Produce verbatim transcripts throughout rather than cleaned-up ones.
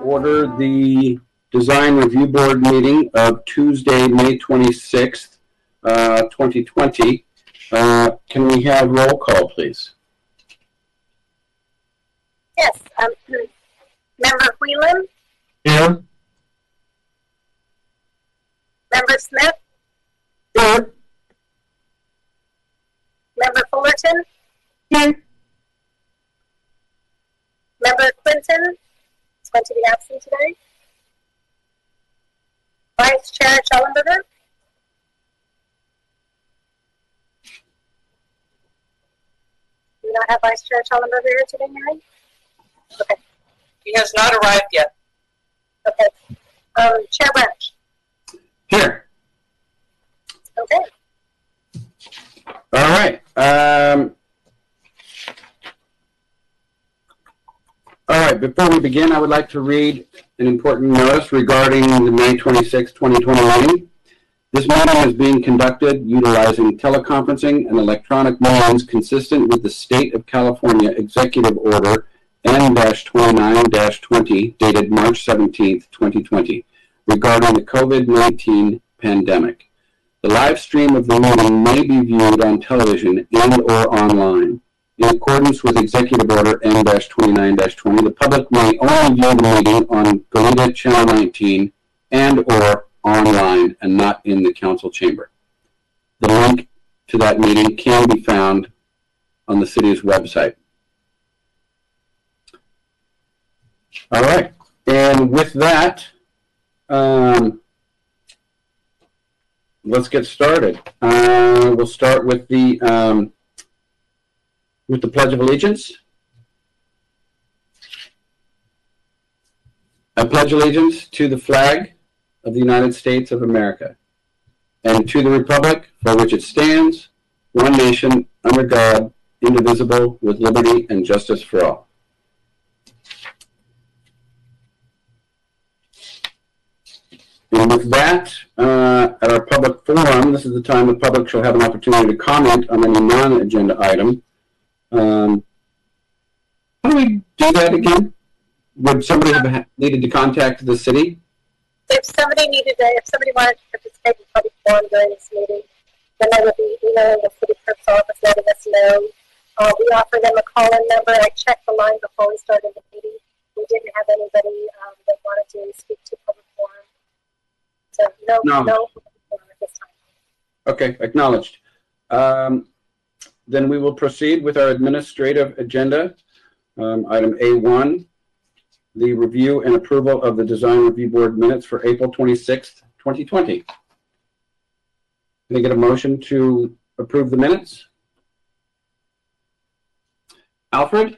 order the Design Review Board meeting of Tuesday, May twenty-sixth, uh, twenty twenty. Uh, can we have roll call, please? Yes. Um, Member Whelan? Here. Member Smith? Here. Member Fullerton? Here. Member Clinton is going to be absent today. Vice Chair Schellenberger? Do you not have Vice Chair Schellenberger here today, Mary? Okay. He has not arrived yet. Okay. Um, Chair Branch? Here. Okay. All right. Um, all right. Before we begin, I would like to read an important notice regarding the May twenty-sixth, twenty twenty meeting. This meeting is being conducted utilizing teleconferencing and electronic means consistent with the State of California Executive Order N twenty-nine twenty dated March seventeenth, twenty twenty regarding the COVID nineteen pandemic. The live stream of the meeting may be viewed on television and or online. In accordance with Executive Order N twenty-nine twenty, the public may only view the meeting on Goleta Channel nineteen and or online and not in the council chamber. The link to that meeting can be found on the city's website. All right, and with that, um, let's get started. Uh, we'll start with the um, with the Pledge of Allegiance. I pledge allegiance to the flag of the United States of America and to the republic for which it stands, one nation, under God, indivisible, with liberty and justice for all. And with that, uh, at our public forum, this is the time the public shall have an opportunity to comment on any non-agenda item. Um, how do we do that again? Would somebody have needed to contact the city? If somebody needed to, if somebody wanted to participate in public forum during this meeting, then they would be emailing the city clerk's office, letting us know. Uh, we offer them a call-in number. I checked the line before we started the meeting. We didn't have anybody um, that wanted to speak to public forum. So no, no, no at this time. Okay, acknowledged. Um, then we will proceed with our administrative agenda. Um, item A one, the review and approval of the Design Review Board minutes for April twenty-sixth, twenty twenty. Can I get a motion to approve the minutes? Alfred?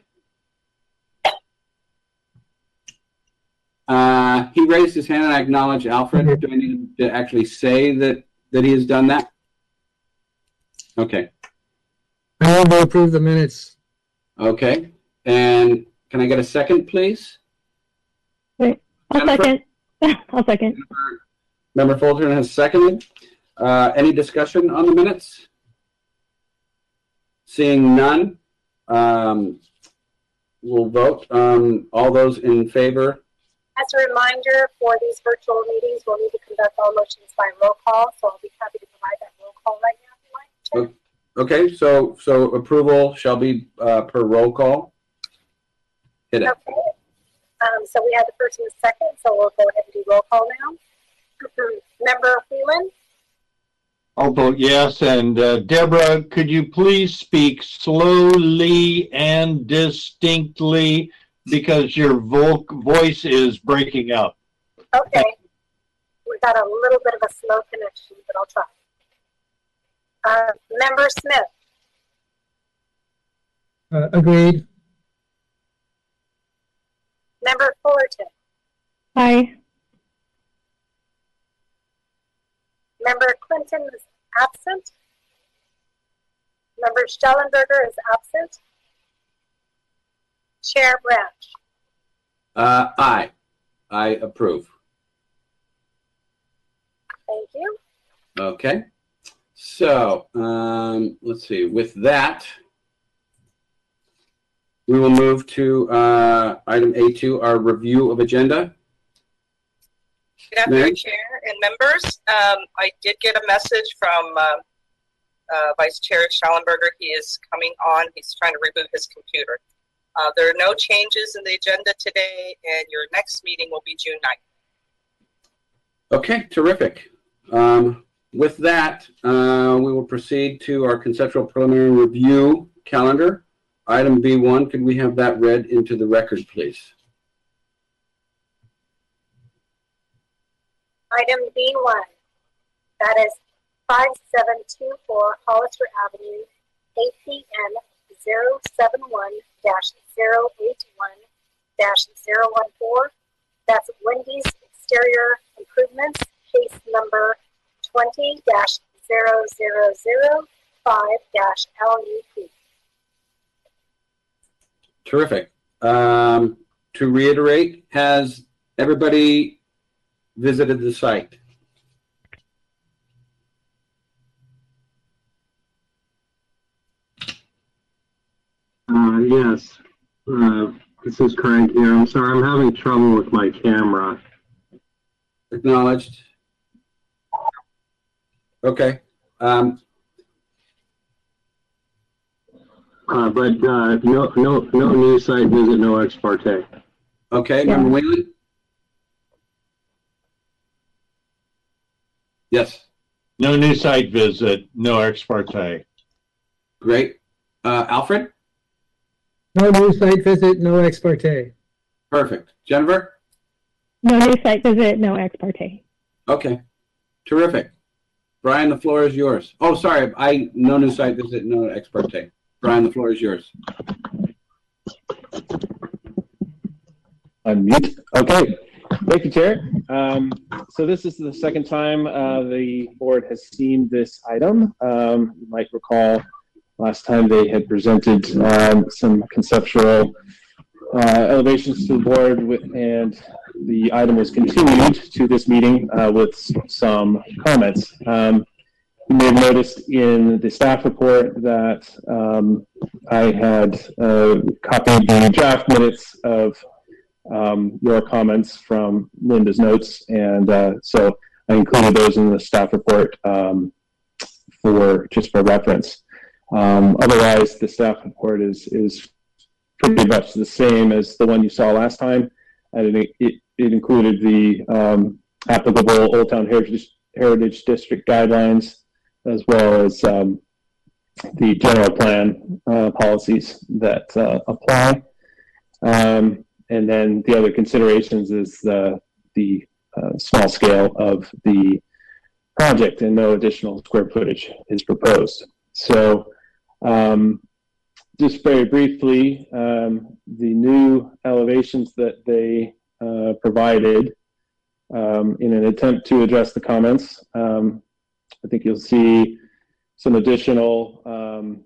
Uh, he raised his hand and I acknowledge Alfred. Do I need to actually say that, that he has done that? Okay. I will to approve the minutes. Okay. And can I get a second, please? Wait, I'll Jennifer? second. I'll second. Member Fulton has seconded. Uh, any discussion on the minutes? Seeing none, um, we'll vote. Um, all those in favor? As a reminder, for these virtual meetings, we'll need to conduct all motions by roll call, so I'll be happy to provide that roll call right now if you like. Okay, so so approval shall be uh, per roll call. Hit it. Okay. Um, so we have the first and the second, so we'll go ahead and do roll call now. Member Whelan? I'll vote yes. And uh, Deborah, could you please speak slowly and distinctly because your vo voice is breaking up? Okay. We've got a little bit of a slow connection, but I'll try. Uh, Member Smith? Uh, agreed. Member Fullerton? Aye. Member Clinton is absent. Member Schellenberger is absent. Chair Branch? Uh, aye. I approve. Thank you. Okay. So um, let's see. With that, we will move to uh, item A two, our review of agenda. Good afternoon, Mary? Chair and members. Um, I did get a message from uh, uh, Vice Chair Schallenberger. He is coming on. He's trying to reboot his computer. Uh, there are no changes in the agenda today, and your next meeting will be June ninth. Okay, terrific. Um, with that, uh, we will proceed to our conceptual preliminary review calendar. Item B one, could we have that read into the record, please? Item B one, that is five seven two four Hollister Avenue, A P N zero seven one dash zero eight one dash zero one four. That's Wendy's Exterior Improvements, case number twenty dash zero zero zero five dash L U P. Terrific. Um, to reiterate, has everybody visited the site? Uh, yes. Uh, this is Craig here. I'm sorry, I'm having trouble with my camera. Acknowledged. Okay. Um, Uh, but uh, no, no, no new site visit, no ex parte. okay, Yeah. Member Whalen? Yes, No new site visit, no ex parte. great. Uh, Alfred? No new site visit, no ex parte. Perfect. Jennifer? No new site visit, no ex parte. Okay, terrific. Brian, the floor is yours. Oh, sorry, I, no new site visit, no ex parte. Brian, the floor is yours. Unmute. Okay. Thank you, Chair. Um, so this is the second time uh, the board has seen this item. Um, you might recall last time they had presented um, some conceptual uh, elevations to the board, with, and the item was continued to this meeting uh, with some comments. Um, You may have noticed in the staff report that um, I had uh, copied the draft minutes of um, your comments from Linda's notes, and uh, so I included those in the staff report um, for just for reference. Um, otherwise, the staff report is is pretty much the same as the one you saw last time, and it it, it included the um, applicable Old Town Heritage Heritage District guidelines, as well as um, the general plan uh, policies that uh, apply. Um, and then the other considerations is the, the uh, small scale of the project, and no additional square footage is proposed. So um, just very briefly, um, the new elevations that they uh, provided um, in an attempt to address the comments, um, I think you'll see some additional um,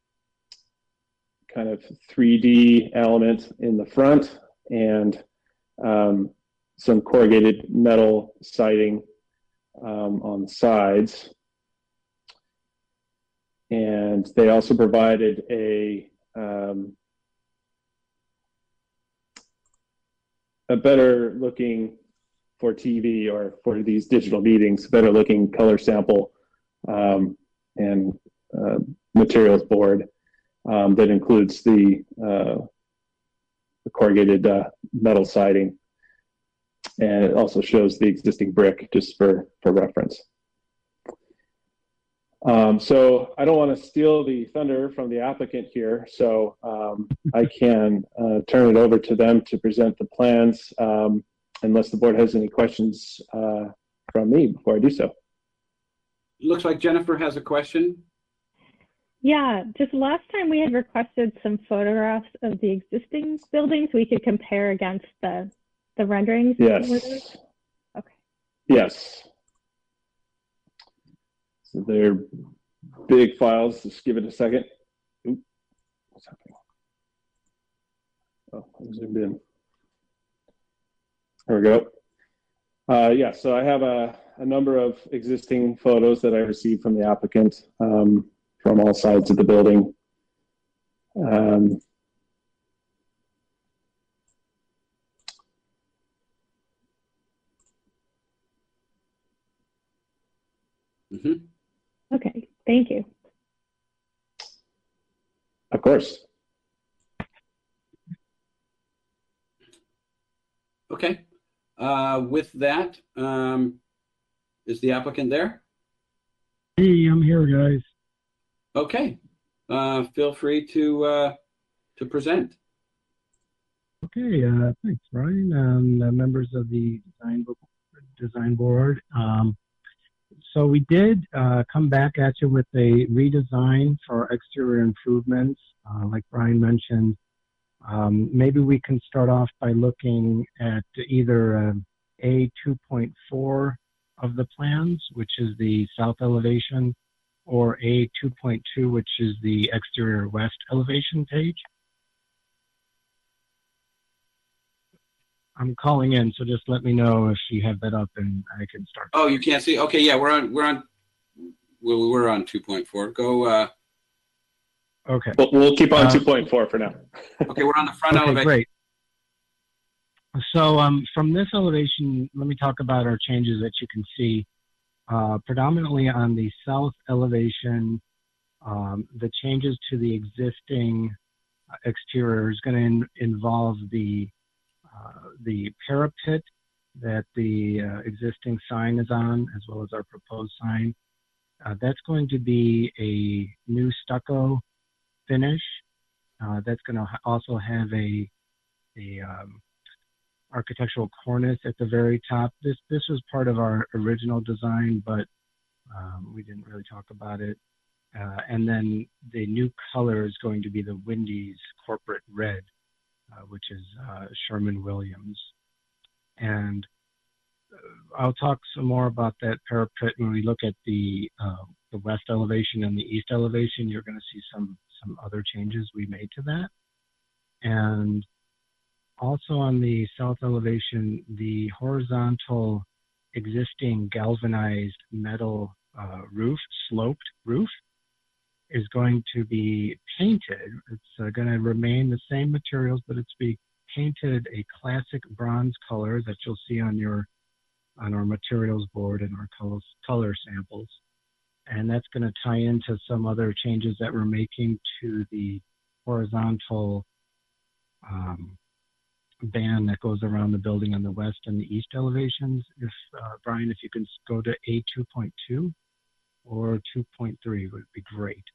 kind of three D element in the front, and um, some corrugated metal siding um, on the sides. And they also provided a um, a better looking, for T V or for these digital meetings, better looking color sample um, and uh, materials board um, that includes the, uh, the corrugated uh, metal siding. And it also shows the existing brick, just for, for reference. Um, so I don't want to steal the thunder from the applicant here, so um, I can uh, turn it over to them to present the plans, um, unless the board has any questions uh, from me before I do so. Looks like Jennifer has a question. Yeah, just last time we had requested some photographs of the existing buildings we could compare against the the renderings. Yes. Okay. Yes. So they're big files. Just give it a second. Oop. What's happening? Oh, I'm zoomed in. There we go. Uh, yeah, so I have a, a number of existing photos that I received from the applicant um, from all sides of the building. Um, Mm-hmm. Okay, thank you. Of course. Okay. Uh, with that, um, is the applicant there? Hey, I'm here, guys. Okay. Uh, feel free to uh, to present. Okay, uh, thanks, Brian, and uh, members of the design bo- design board. Um, so we did uh, come back at you with a redesign for exterior improvements, uh, like Brian mentioned. Um, maybe we can start off by looking at either uh, A two point four of the plans, which is the south elevation, or A two point two, which is the exterior west elevation page. I'm calling in, so just let me know if you have that up and I can start. Oh, you can't see? Okay, yeah, we're on. We're on. Well, we're on two point four. Go. Uh, Okay. We'll, we'll keep on Uh, two point four for now. okay, we're on the front Okay, elevation. great. So um, from this elevation, let me talk about our changes that you can see. Uh, predominantly on the south elevation, um, the changes to the existing exterior is going to in, involve the uh, the parapet that the uh, existing sign is on, as well as our proposed sign. Uh, that's going to be a new stucco finish. Uh, that's going to also have a a um, architectural cornice at the very top. This this was part of our original design, but um, we didn't really talk about it. Uh, and then the new color is going to be the Wendy's corporate red, uh, which is uh, Sherman-Williams. And uh, I'll talk some more about that parapet when we look at the uh, the west elevation and the east elevation. You're going to see some some other changes we made to that. And also on the south elevation, the horizontal existing galvanized metal uh, roof, sloped roof, is going to be painted. It's uh, going to remain the same materials, but it's be painted a classic bronze color that you'll see on your on our materials board and our color, color samples. And that's going to tie into some other changes that we're making to the horizontal um, band that goes around the building on the west and the east elevations. If uh, Brian, if you can go to A two point two or two point three would be great.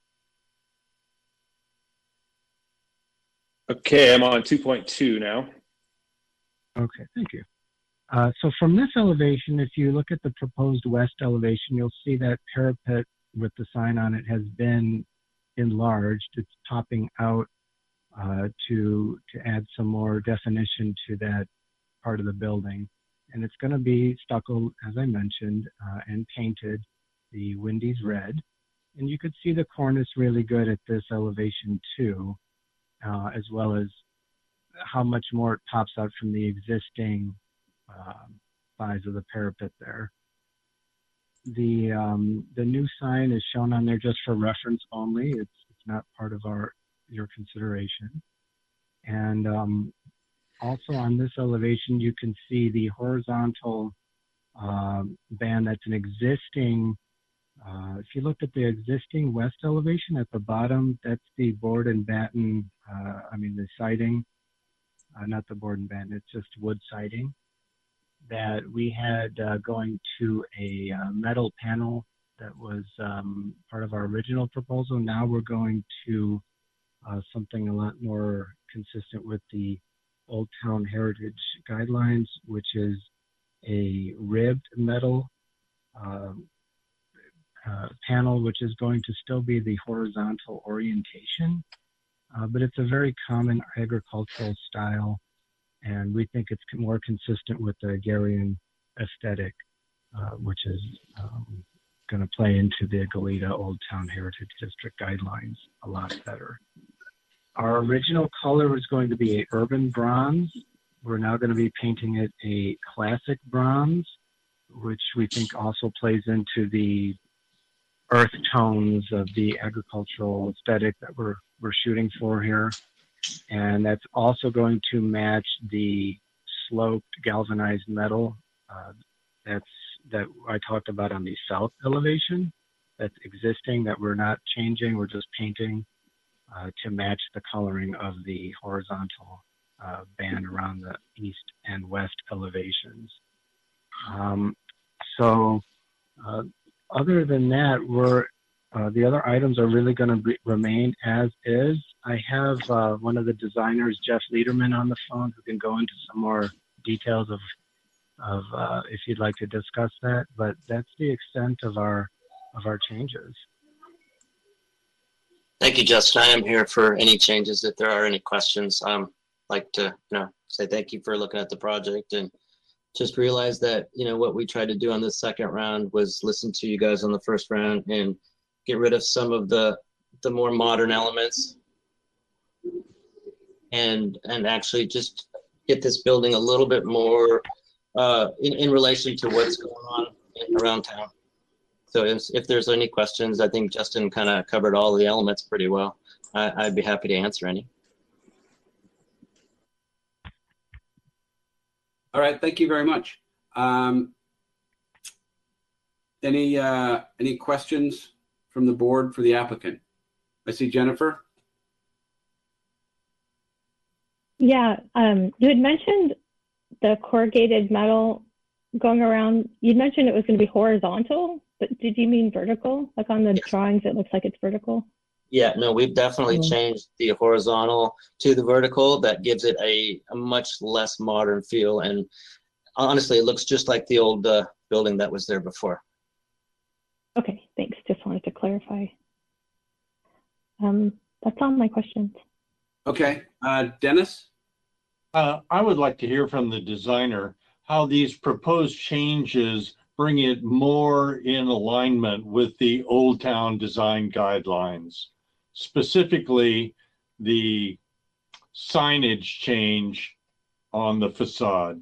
Okay, I'm on two point two now. Okay, thank you. Uh, so from this elevation, if you look at the proposed west elevation, you'll see that parapet with the sign on it has been enlarged. It's topping out uh, to to add some more definition to that part of the building. And it's going to be stucco, as I mentioned, uh, and painted the Wendy's red. And you could see the cornice really good at this elevation too, uh, as well as how much more it pops out from the existing um, size of the parapet there. The um, the new sign is shown on there just for reference only. It's it's not part of our your consideration. And um, also on this elevation, you can see the horizontal um, band that's an existing. Uh, if you look at the existing west elevation at the bottom, that's the board and batten. Uh, I mean the siding, uh, not the board and batten. It's just wood siding that we had uh, going to a uh, metal panel that was um, part of our original proposal. Now we're going to uh, something a lot more consistent with the Old Town Heritage Guidelines, which is a ribbed metal uh, uh, panel, which is going to still be the horizontal orientation, uh, but it's a very common agricultural style. And we think it's more consistent with the Hungarian aesthetic, uh, which is um, going to play into the Goleta Old Town Heritage District guidelines a lot better. Our original color was going to be a urban bronze. We're now going to be painting it a classic bronze, which we think also plays into the earth tones of the agricultural aesthetic that we're we're shooting for here. And that's also going to match the sloped galvanized metal uh, that's that I talked about on the south elevation. that's existing that we're not changing. We're just painting uh, to match the coloring of the horizontal uh, band around the east and west elevations. Um, so uh, other than that, we're uh, the other items are really going to remain as is. I have uh, one of the designers, Jeff Lederman, on the phone who can go into some more details of of uh, if you'd like to discuss that. But that's the extent of our of our changes. Thank you, Justin. I am here for any changes. If there are any questions, um, like to you know say thank you for looking at the project, and just realize that you know what we tried to do on this second round was listen to you guys on the first round and get rid of some of the the more modern elements, and and actually just get this building a little bit more uh, in in relation to what's going on around town. So if, if there's any questions, I think Justin kind of covered all the elements pretty well. I, I'd be happy to answer any. All right, thank you very much. Um, any uh, any questions from the board for the applicant? I see Jennifer. Yeah, um, you had mentioned the corrugated metal going around. You mentioned it was going to be horizontal, but did you mean vertical? Like on the Yes. drawings, it looks like it's vertical. Yeah, no, we've definitely Mm. changed the horizontal to the vertical. That gives it a, a much less modern feel. And honestly, it looks just like the old uh, building that was there before. Okay, thanks. Just wanted to clarify. Um, that's all my questions. Okay, uh, Dennis. Uh, I would like to hear from the designer how these proposed changes bring it more in alignment with the Old Town design guidelines, specifically the signage change on the facade.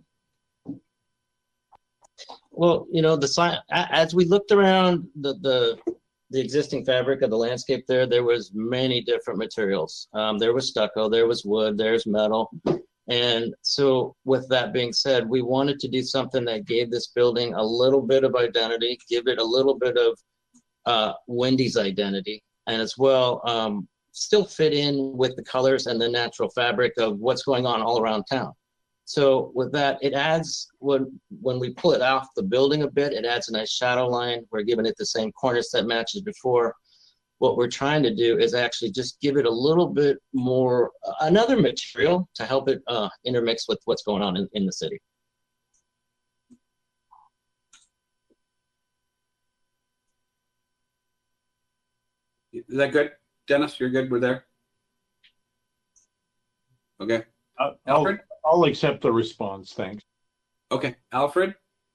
Well, you know, the sign, a- as we looked around the, the, the existing fabric of the landscape there, there was many different materials. Um, there was stucco, there was wood, there's metal. And so with that being said, we wanted to do something that gave this building a little bit of identity, give it a little bit of uh, Wendy's identity, and as well um, still fit in with the colors and the natural fabric of what's going on all around town. So with that, it adds, when, when we pull it off the building a bit, it adds a nice shadow line. We're giving it the same cornice that matches before. What we're trying to do is actually just give it a little bit more, uh, another material to help it uh, intermix with what's going on in, in the city. Is that good? Dennis, you're good with there? Okay. Uh, I'll, Alfred? I'll accept the response, thanks. Okay, Alfred?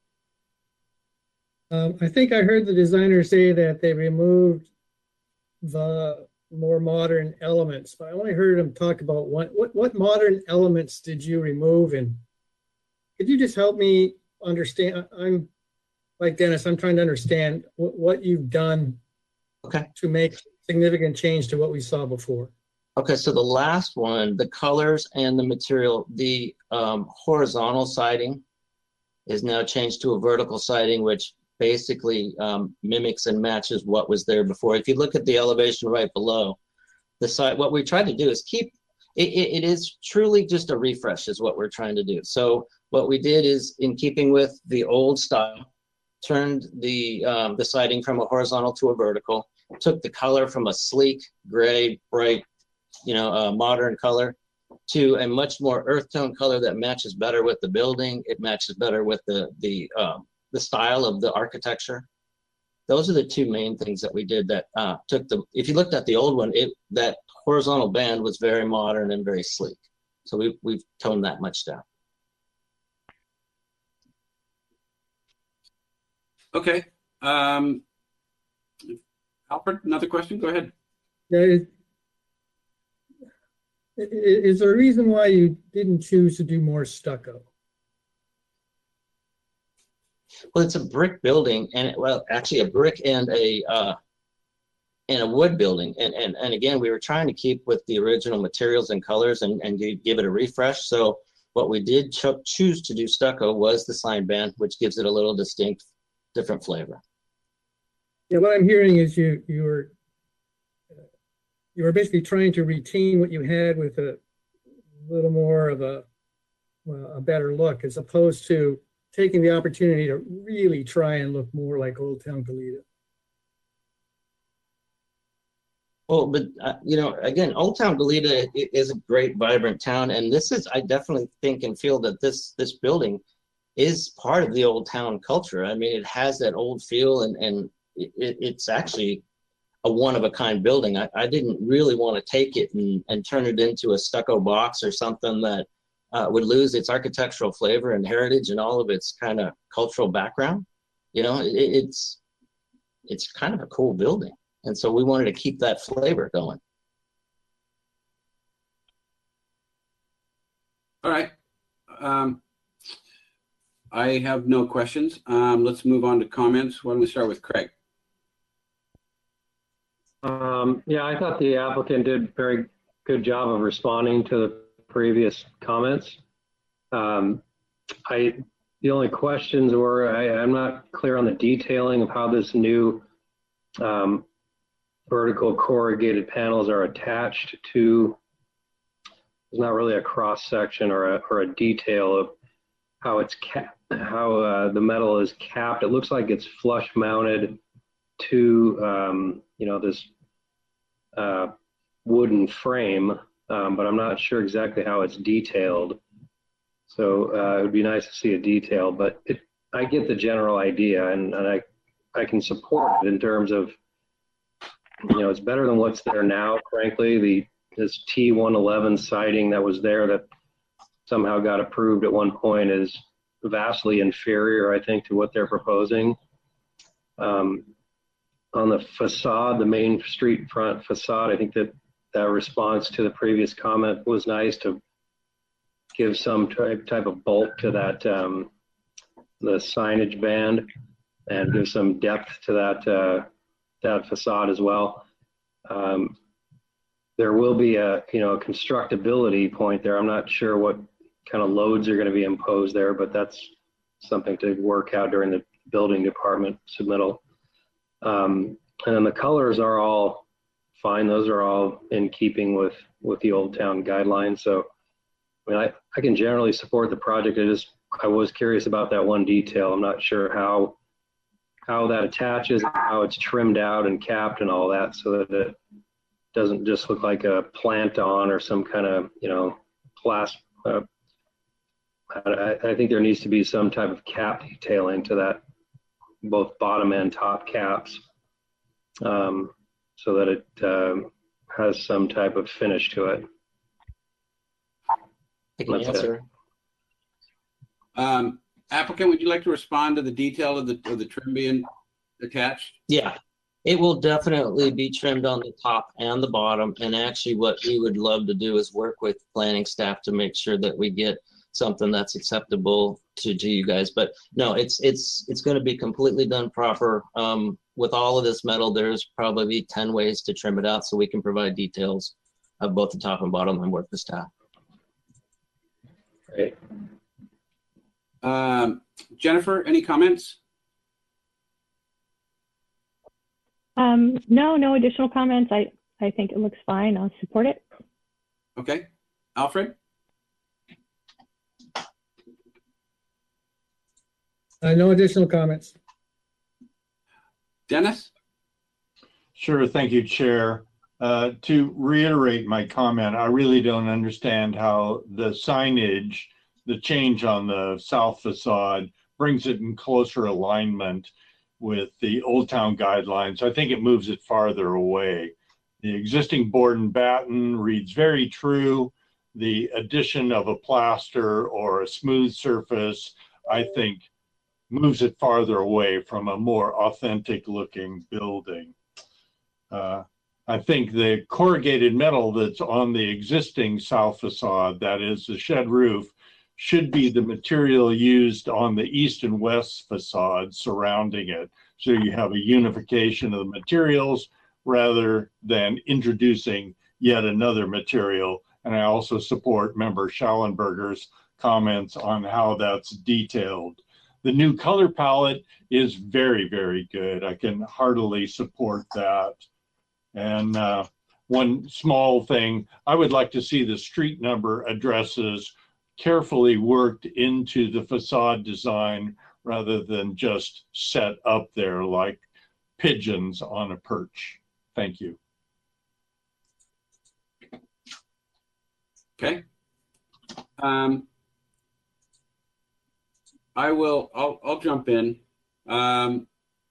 Um, I think I heard the designer say that they removed the more modern elements, but I only heard him talk about what, what, what modern elements did you remove? And could you just help me understand? I'm like Dennis, I'm trying to understand what, what you've done Okay. to make significant change to what we saw before. Okay, so the last one, the colors and the material, the um, horizontal siding is now changed to a vertical siding, which basically um, mimics and matches what was there before. If you look at the elevation right below the side, what we tried to do is keep, it, it, it is truly just a refresh is what we're trying to do. So what we did is, in keeping with the old style, turned the, um, the siding from a horizontal to a vertical, took the color from a sleek, gray, bright, you know, uh, modern color to a much more earth tone color that matches better with the building. It matches better with the, the, um, the style of the architecture. Those are the two main things that we did that uh, took the, if you looked at the old one, it, that horizontal band was very modern and very sleek. So we, we've toned that much down. Okay. Um, Alfred, another question? Go ahead. Yeah, is, is there a reason why you didn't choose to do more stucco? Well, it's a brick building, and it, well, actually a brick and a uh, and a wood building, and and and again, we were trying to keep with the original materials and colors, and and give it a refresh. So what we did cho choose to do stucco was the sign band, which gives it a little distinct, different flavor. Yeah, what I'm hearing is you you were you were basically trying to retain what you had with a little more of a well, a better look, as opposed to taking the opportunity to really try and look more like Old Town Goleta. Well, but uh, you know, again, Old Town Goleta i- is a great, vibrant town, and this is, I definitely think and feel that this this building is part of the old town culture. I mean, it has that old feel, and and it, it's actually a one of a kind building. I, I didn't really want to take it and, and turn it into a stucco box or something that uh, would lose its architectural flavor and heritage and all of its kind of cultural background. You know, it, it's it's kind of a cool building. And so we wanted to keep that flavor going. All right. Um, I have no questions. Um, let's move on to comments. Why don't we start with Craig? Um, yeah, I thought the applicant did a very good job of responding to the previous comments. Um, I the only questions were I, I'm not clear on the detailing of how this new um, vertical corrugated panels are attached to. There's not really a cross section or a or a detail of how it's cap how uh, the metal is capped. It looks like it's flush mounted to um, you know, this uh, wooden frame, um, but I'm not sure exactly how it's detailed. So uh, it would be nice to see a detail, but it, I get the general idea, and, and I I can support it in terms of, you know, it's better than what's there now. Frankly, the this T one eleven siding that was there that somehow got approved at one point is vastly inferior, I think, to what they're proposing. Um, on the facade, the main street front facade, I think that that response to the previous comment was nice to give some type, type of bulk to that, um, the signage band, and give some depth to that, uh, that facade as well. Um, there will be a, you know, a constructability point there. I'm not sure what kind of loads are going to be imposed there, but that's something to work out during the building department submittal. Um, and then the colors are all fine. Those are all in keeping with, with the Old Town guidelines. So, I mean, I, I can generally support the project. I just, I was curious about that one detail. I'm not sure how, how that attaches, how it's trimmed out and capped and all that, so that it doesn't just look like a plant on or some kind of, you know, glass. Uh, I, I think there needs to be some type of cap detailing to that, both bottom and top caps, um, so that it um, has some type of finish to it. I can That's answer. Um, applicant, would you like to respond to the detail of the, of the trim being attached? Yeah, it will definitely be trimmed on the top and the bottom. And actually what we would love to do is work with planning staff to make sure that we get something that's acceptable to, to you guys. But no, it's it's it's going to be completely done proper. Um, with all of this metal, there's probably ten ways to trim it out, so we can provide details of both the top and bottom and work with staff. Great. Um, Jennifer, any comments? Um, no, no additional comments. I, I think it looks fine. I'll support it. Okay. Alfred? Uh, no additional comments. Dennis? Sure, thank you, Chair. Uh, to reiterate my comment, I really don't understand how the signage, the change on the south facade, brings it in closer alignment with the Old Town guidelines. I think it moves it farther away. The existing board and batten reads very true. The addition of a plaster or a smooth surface, I think, moves it farther away from a more authentic looking building. Uh, I think the corrugated metal that's on the existing south facade, that is the shed roof, should be the material used on the east and west facade surrounding it. So you have a unification of the materials rather than introducing yet another material. And I also support Member Schallenberger's comments on how that's detailed. the new color palette is very, very good. I can heartily support that. And uh, one small thing, I would like to see the street number addresses carefully worked into the facade design rather than just set up there like pigeons on a perch. Thank you. Okay. Um, I will, I'll, I'll jump in. Um,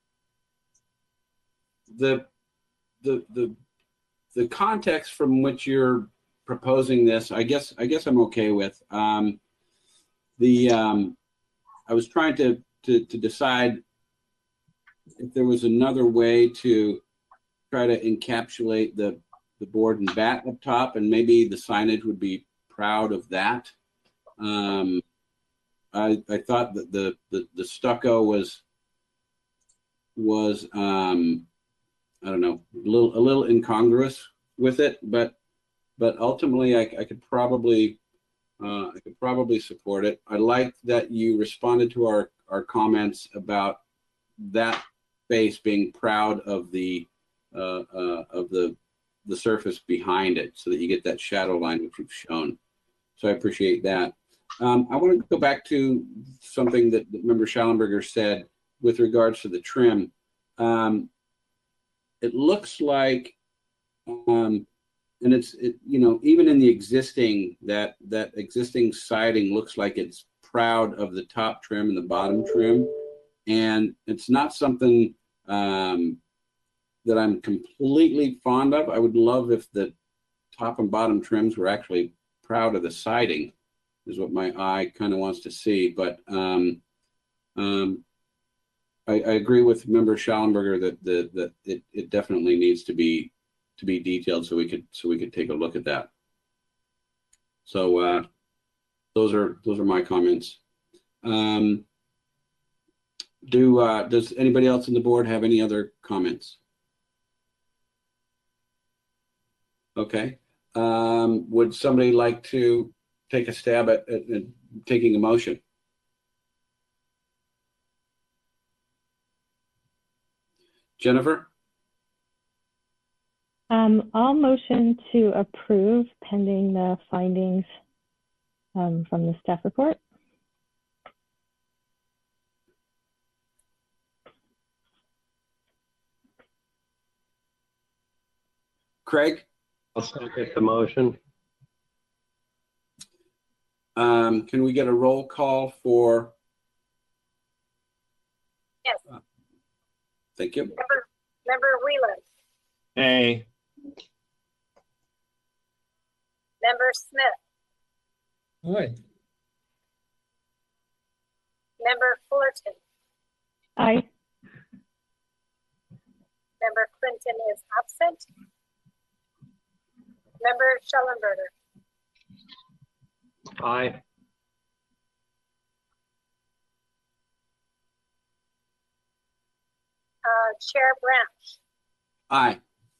the, the, the, the context from which you're proposing this, I guess, I guess I'm okay with. Um, the, um, I was trying to, to, to decide if there was another way to try to encapsulate the, the board and bat up top, and maybe the signage would be proud of that. Um, I, I thought that the, the, the stucco was, was um, I don't know, a little, a little incongruous with it, but, but ultimately I, I could probably, uh, I could probably support it. I like that you responded to our, our comments about that space being proud of the, uh, uh, of the, the surface behind it, so that you get that shadow line which you've shown. So I appreciate that. Um, I want to go back to something that, that Member Schallenberger said with regards to the trim. Um, it looks like, um, and it's, it, you know, even in the existing, that, that existing siding looks like it's proud of the top trim and the bottom trim. And it's not something um, that I'm completely fond of. I would love if the top and bottom trims were actually proud of the siding, is what my eye kind of wants to see. But um, um, I, I agree with Member Schallenberger that the that it, it definitely needs to be to be detailed, so we could so we could take a look at that. So uh, those are those are my comments. Um, do uh, does anybody else on the board have any other comments? Okay. Um, would somebody like to take a stab at, at, at taking a motion? Jennifer? Um, I'll motion to approve pending the findings um, from the staff report. Craig? I'll second the motion. Um, can we get a roll call for? Yes. Uh, thank you. Member, Member Wheelan. Hey. Member Smith. Aye. Member Fullerton. Aye. Member Clinton is absent. Member Schallenberger. Aye. Uh, Chair Branch. Aye.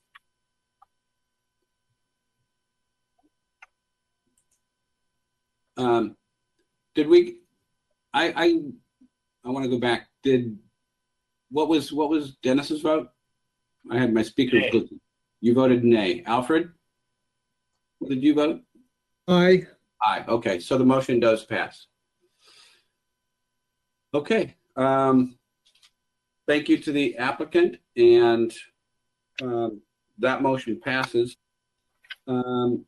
Um, did we? I I I want to go back. Did what was what was Dennis's vote? I had my speakers. Nay. You voted nay. Alfred, what did you vote? Aye. Aye. Okay, so the motion does pass. Okay. Um, thank you to the applicant, and um, that motion passes. Um,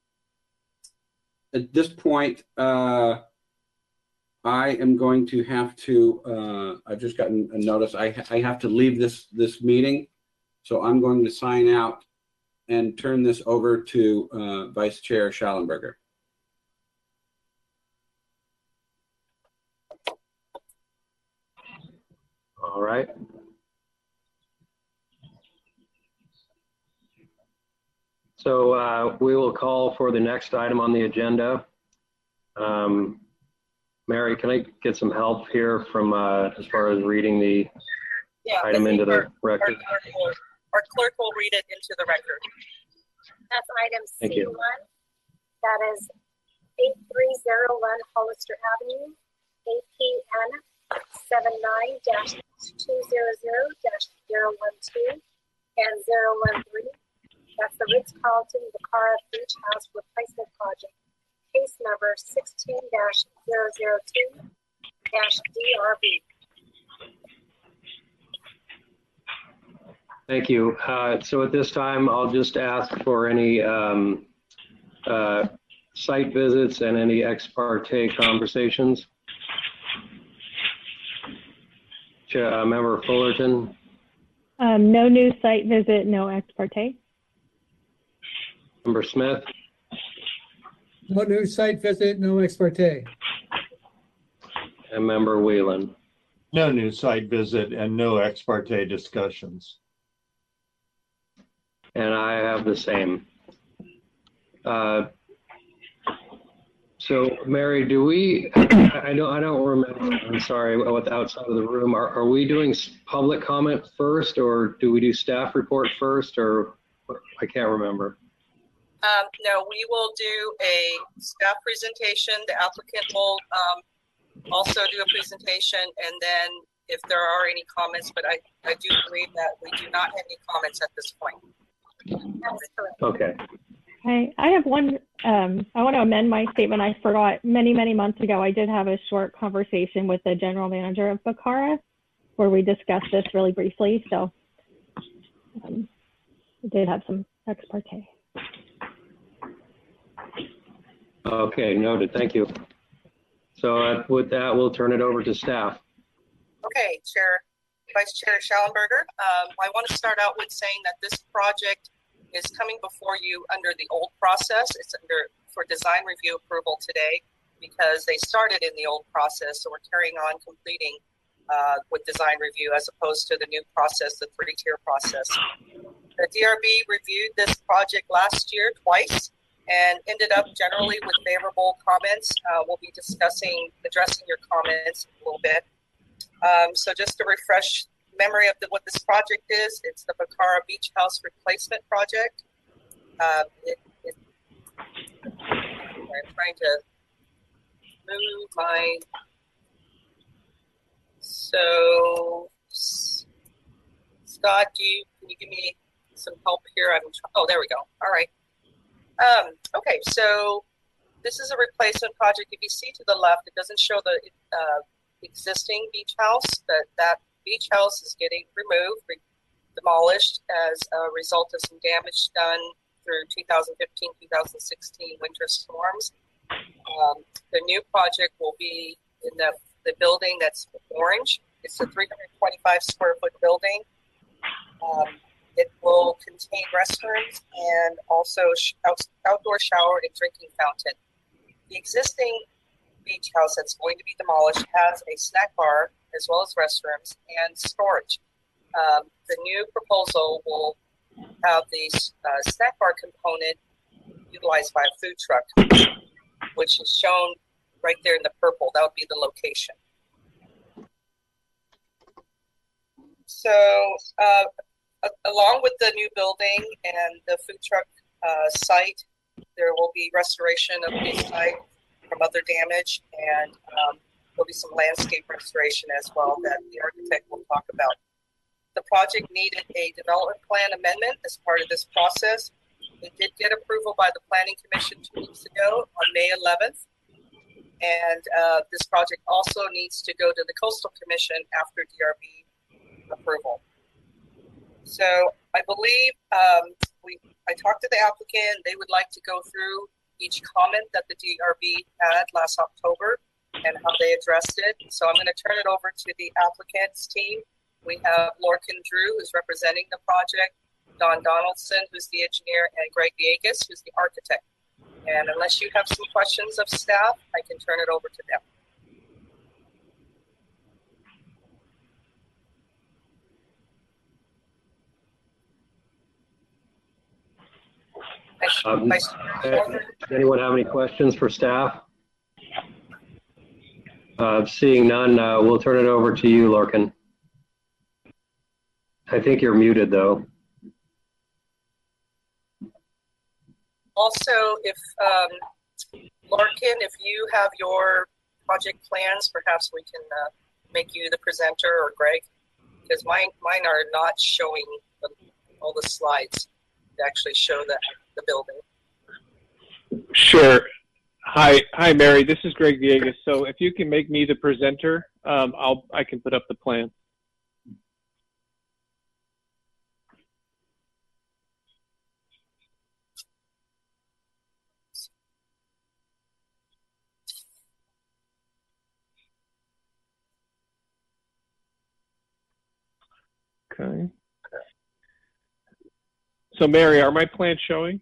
at this point, uh, I am going to have to. Uh, I've just gotten a notice. I I have to leave this this meeting, so I'm going to sign out and turn this over to uh, Vice Chair Schallenberger. All right. So uh, we will call for the next item on the agenda. Um, Mary, can I get some help here from uh, as far as reading the Yeah, item I think into the our- Our record? clerk will- our clerk will read it into the record. That's item Thank C you. one. That is eight three zero one Hollister Avenue, A P N seven nine dash two zero zero dash zero one two and zero one three. That's the Ritz-Carlton Bacara Beach House Replacement Project, case number sixteen dash zero zero two dash D R B. Thank you. Uh, so at this time, I'll just ask for any um, uh, site visits and any ex parte conversations. Uh, Member Fullerton. Um, no new site visit, no ex parte. Member Smith. No new site visit, no ex parte. And Member Whelan. No new site visit and no ex parte discussions. And I have the same. Uh, so, Mary, do we? I don't. I don't remember. I'm sorry. With outside of the room, are, are we doing public comment first, or do we do staff report first, or I can't remember. Um, no, we will do a staff presentation. The applicant will um, also do a presentation, and then if there are any comments, but I, I do believe that we do not have any comments at this point. That's correct. Okay. I, I have one, um, I want to amend my statement. I forgot many, many months ago, I did have a short conversation with the general manager of Bacara where we discussed this really briefly. So um, we did have some ex parte. Okay, noted. Thank you. So uh, with that, we'll turn it over to staff. Okay, Chair, Vice Chair Schallenberger. Um, I want to start out with saying that this project is coming before you under the old process. It's under for design review approval today because they started in the old process, so we're carrying on completing uh, with design review as opposed to the new process, the three-tier process. The D R B reviewed this project last year twice and ended up generally with favorable comments. Uh, we'll be discussing, addressing your comments a little bit. Um, so just to refresh memory of the, what this project is, it's the Bacara Beach House Replacement Project. Uh, it, it, I'm trying to move my, so Scott, do you, can you give me some help here? I'm, oh, there we go. All right. Um, okay, so this is a replacement project. If you see to the left, it doesn't show the uh, existing beach house, but that beach house is getting removed, re demolished as a result of some damage done through two thousand fifteen, two thousand sixteen winter storms. Um, the new project will be in the, the building that's orange. It's a three hundred twenty-five square foot building. Um, it will contain restrooms and also sh out outdoor shower and drinking fountain. The existing beach house that's going to be demolished has a snack bar as well as restrooms and storage. Um, the new proposal will have the uh, snack bar component utilized by a food truck, which is shown right there in the purple. That would be the location. So uh, along with the new building and the food truck uh, site, there will be restoration of the site from other damage, and um, there'll be some landscape restoration as well that the architect will talk about. The project needed a development plan amendment as part of this process. It did get approval by the Planning Commission two weeks ago on May eleventh, and uh, this project also needs to go to the Coastal Commission after D R B approval. So I believe um, we. I talked to the applicant. They would like to go through each comment that the D R B had last October and how they addressed it. So I'm going to turn it over to the applicant's team. We have Lorcan Drew, who's representing the project, Don Donaldson, who's the engineer, and Greg Viegas, who's the architect. And unless you have some questions of staff, I can turn it over to them. Um, anyone have any questions for staff? Uh, seeing none, uh, we'll turn it over to you, Lorcan. I think you're muted, though. Also, if um, Lorcan, if you have your project plans, perhaps we can uh, make you the presenter or Greg? Because mine, mine are not showing the, all the slides that actually show the, the building. Sure. Hi, hi, Mary. This is Greg Villegas. So if you can make me the presenter, um, I'll I can put up the plan. Okay. So Mary, are my plans showing?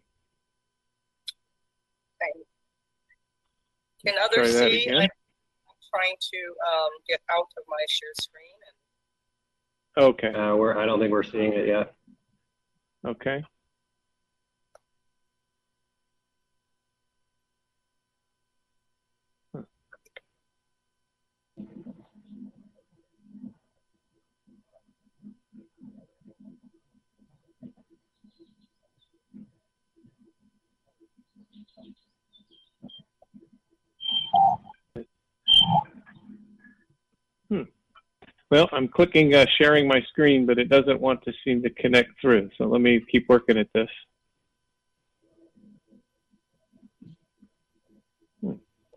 Can others Try that see? again. I'm trying to um, get out of my share screen. Okay. Uh, we're, I don't think we're seeing it yet. Okay. Huh. Hmm. Well, I'm clicking uh, sharing my screen, but it doesn't want to seem to connect through. So let me keep working at this. Hmm.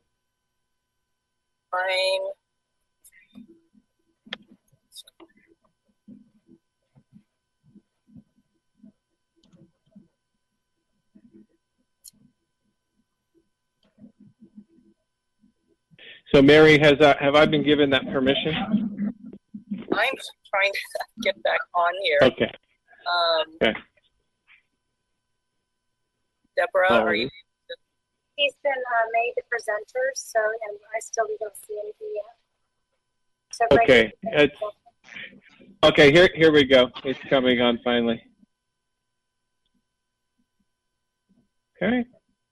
Fine. So Mary, has uh, have I been given that permission? I'm trying to get back on here. Okay. Um, Okay. Deborah, Oh, are you? He's been uh, made the presenter, so and I still don't see anything yet. So right Okay. now- It's, okay. Here, here we go. It's coming on finally. Okay.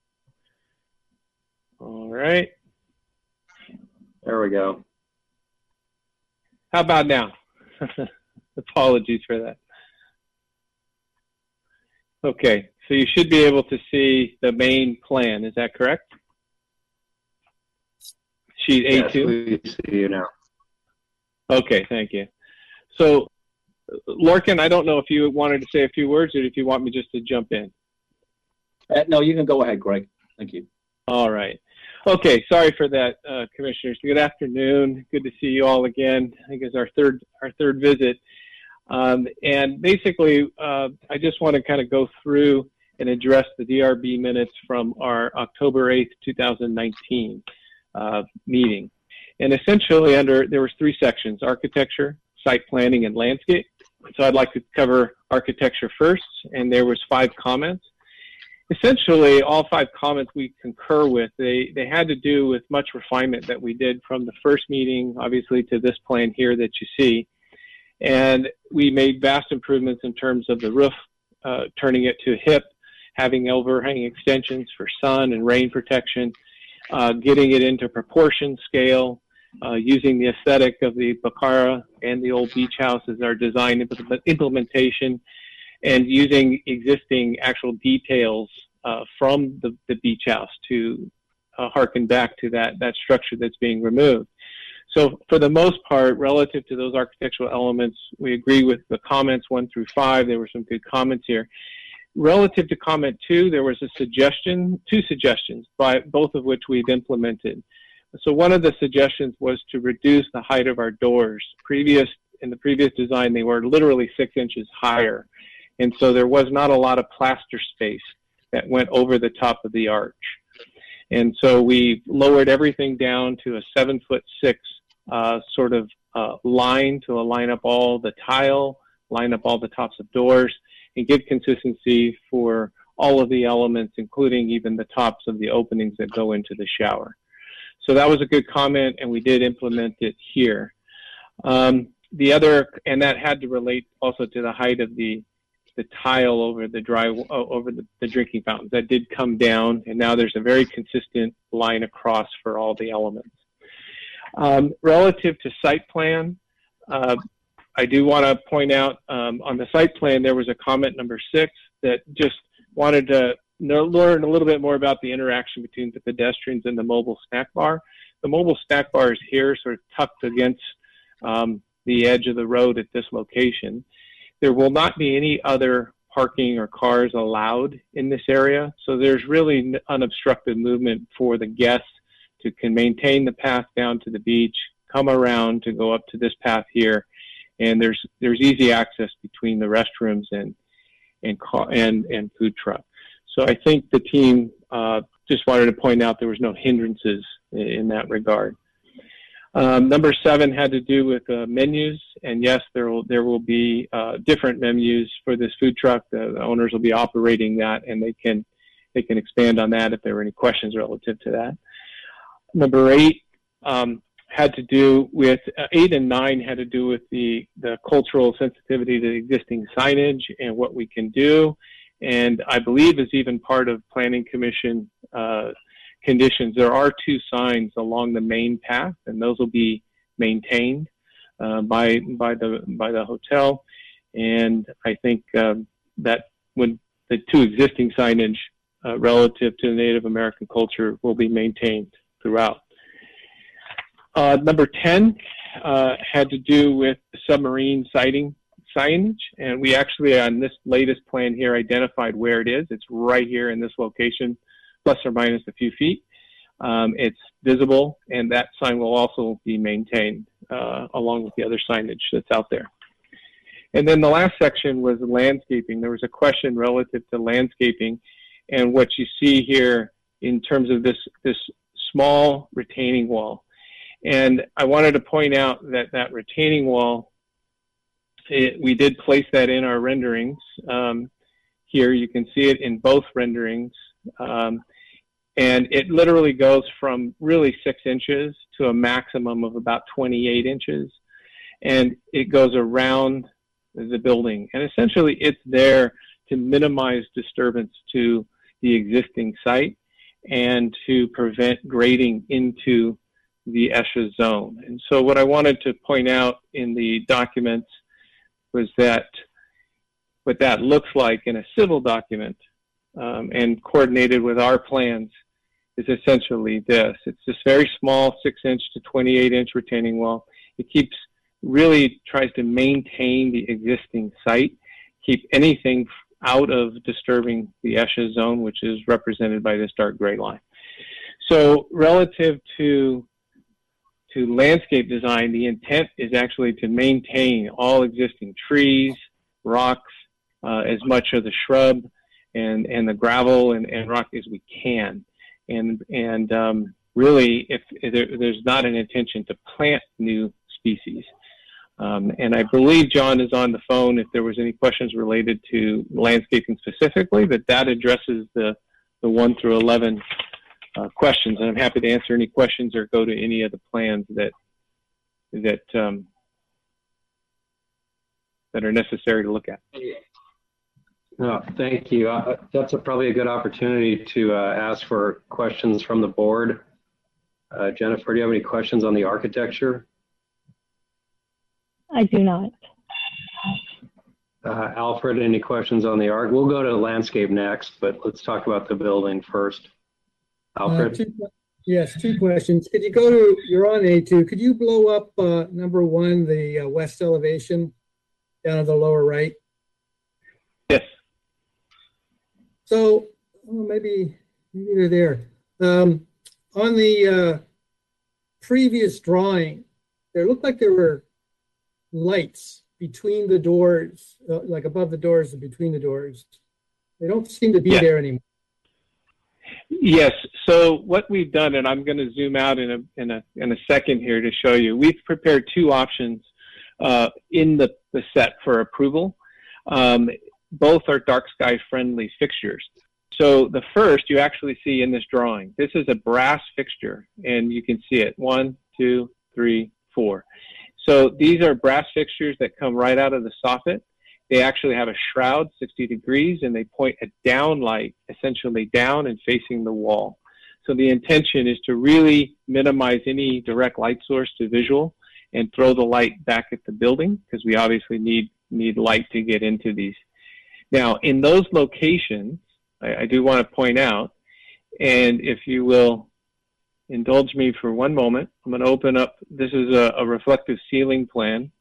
All right. There we go. How about now? Apologies for that. Okay, so you should be able to see the main plan. Is that correct? Sheet A two? Yes, we see you now. Okay, thank you. So, Lorcan, I don't know if you wanted to say a few words or if you want me just to jump in. Uh, no, you can go ahead, Greg. Thank you. All right. Okay, sorry for that, uh, commissioners. Good afternoon. Good to see you all again. I think it's our third our third visit. Um, and basically, uh, I just want to kind of go through and address the D R B minutes from our October eighth, two thousand nineteen uh, meeting. And essentially, under there was three sections: architecture, site planning, and landscape. So I'd like to cover architecture first, and there was five comments. Essentially, all five comments we concur with. They, they had to do with much refinement that we did from the first meeting, obviously, to this plan here that you see. And we made vast improvements in terms of the roof, uh, turning it to hip, having overhang extensions for sun and rain protection, uh, getting it into proportion scale, uh, using the aesthetic of the Bacara and the old beach house as our design implement implementation, and using existing actual details uh, from the, the beach house to uh, harken back to that, that structure that's being removed. So for the most part, relative to those architectural elements, we agree with the comments one through five. There were some good comments here. Relative to comment two, there was a suggestion, two suggestions, by both of which we've implemented. So one of the suggestions was to reduce the height of our doors. Previous, in the previous design, they were literally six inches higher. And so there was not a lot of plaster space that went over the top of the arch. And so we lowered everything down to a seven foot six uh, sort of uh, line to line up all the tile, line up all the tops of doors, and give consistency for all of the elements, including even the tops of the openings that go into the shower. So that was a good comment, and we did implement it here. Um, the other, and that had to relate also to the height of the the tile over the dry over the, the drinking fountains. That did come down, and now there's a very consistent line across for all the elements. Um, relative to site plan, uh, I do want to point out um, on the site plan there was a comment number six that just wanted to know, learn a little bit more about the interaction between the pedestrians and the mobile snack bar. The mobile snack bar is here, sort of tucked against um, the edge of the road at this location. There will not be any other parking or cars allowed in this area, so there's really unobstructed movement for the guests to can maintain the path down to the beach, come around to go up to this path here, and there's there's easy access between the restrooms and and car and and food truck. So I think the team uh, just wanted to point out there was no hindrances in, in that regard. Um, number seven had to do with uh, menus, and yes, there will there will be uh, different menus for this food truck. The, the owners will be operating that, and they can they can expand on that if there were any questions relative to that. Number eight um, had to do with uh, eight and nine had to do with the the cultural sensitivity to the existing signage and what we can do, and I believe is even part of Planning Commission Uh, conditions. There are two signs along the main path, and those will be maintained uh, by by the by the hotel. And I think um, that when the two existing signage uh, relative to the Native American culture will be maintained throughout. Uh, number ten uh, had to do with submarine sighting signage, and we actually on this latest plan here identified where it is. It's right here in this location, plus or minus a few feet. Um, it's visible, and that sign will also be maintained uh, along with the other signage that's out there. And then the last section was landscaping. There was a question relative to landscaping, and what you see here in terms of this, this small retaining wall. And I wanted to point out that that retaining wall, it, we did place that in our renderings. Um, here you can see it in both renderings. Um, and it literally goes from really six inches to a maximum of about twenty-eight inches. And it goes around the building. And essentially it's there to minimize disturbance to the existing site and to prevent grading into the ESHA zone. And so what I wanted to point out in the documents was that what that looks like in a civil document um, and coordinated with our plans is essentially this. It's this very small six inch to twenty-eight inch retaining wall. It keeps, really tries to maintain the existing site, keep anything out of disturbing the ESHA zone, which is represented by this dark gray line. So relative to to landscape design, the intent is actually to maintain all existing trees, rocks, uh, as much of the shrub and, and the gravel and, and rock as we can. And, and um, really, if, if there, there's not an intention to plant new species. Um, and I believe John is on the phone if there was any questions related to landscaping specifically, but that addresses the, the one through eleven Uh, questions, and I'm happy to answer any questions or go to any of the plans that that um, that are necessary to look at. No, thank you. Uh, that's a, probably a good opportunity to uh, ask for questions from the board. Uh, Jennifer, do you have any questions on the architecture? I do not. Uh, Alfred, any questions on the arc? We'll go to landscape next, but let's talk about the building first. Alfred? Uh, two, yes, two questions. Could you go to, you're on A two, could you blow up uh, number one, the uh, west elevation down at the lower right? Yes. So oh, maybe, maybe they're there. Um, on the uh, previous drawing, there looked like there were lights between the doors, uh, like above the doors and between the doors. They don't seem to be yeah. there anymore. Yes. So what we've done, and I'm going to zoom out in a in a in a second here to show you. We've prepared two options uh, in the, the set for approval. Um, both are dark sky friendly fixtures. So the first you actually see in this drawing. This is a brass fixture, and you can see it. One, two, three, four. So these are brass fixtures that come right out of the soffit. They actually have a shroud, sixty degrees, and they point a down light, essentially down and facing the wall. So the intention is to really minimize any direct light source to visual and throw the light back at the building, because we obviously need, need light to get into these. Now, in those locations, I, I do want to point out, and if you will indulge me for one moment. I'm going to open up, this is a, a reflective ceiling plan.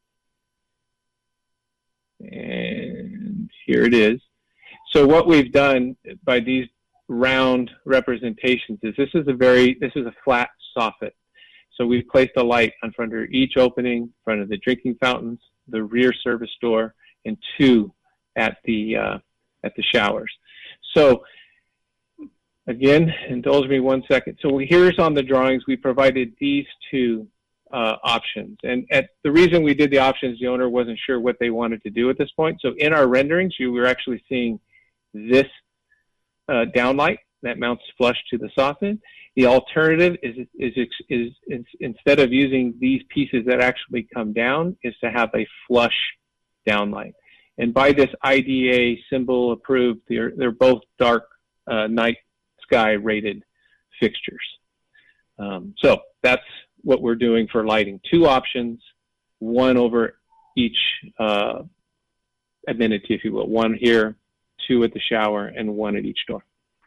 And here it is. So what we've done by these round representations is this is a very, this is a flat soffit. So we've placed a light on front of each opening, in front of the drinking fountains, the rear service door, and two at the, uh, at the showers. So again, indulge me one second. So here's on the drawings, we provided these two uh, options. And at the reason we did the options, the owner wasn't sure what they wanted to do at this point. So in our renderings, you were actually seeing this uh, downlight that mounts flush to the soffit. The alternative is, is, is, is instead of using these pieces that actually come down, is to have a flush downlight. And by this I D A symbol approved, they're, they're both dark uh, night sky rated fixtures. Um, so that's what we're doing for lighting. Two options, one over each uh, amenity, if you will. One here, two at the shower, and one at each door.